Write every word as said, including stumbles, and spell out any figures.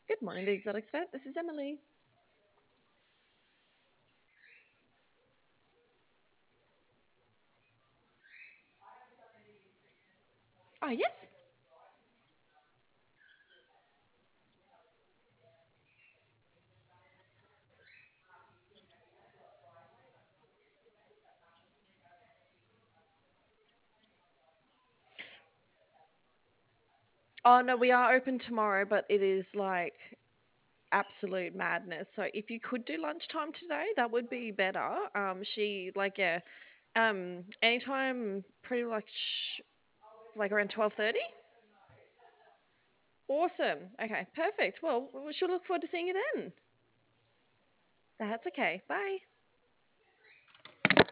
Good morning, the Exotics Vet. This is Emily. Oh, yes. Oh, no, we are open tomorrow, but it is like absolute madness. So if you could do lunchtime today, that would be better. Um, she, like, yeah, um, anytime pretty like, sh- like around twelve thirty. Awesome. Okay, perfect. Well, we should look forward to seeing you then. That's okay. Bye.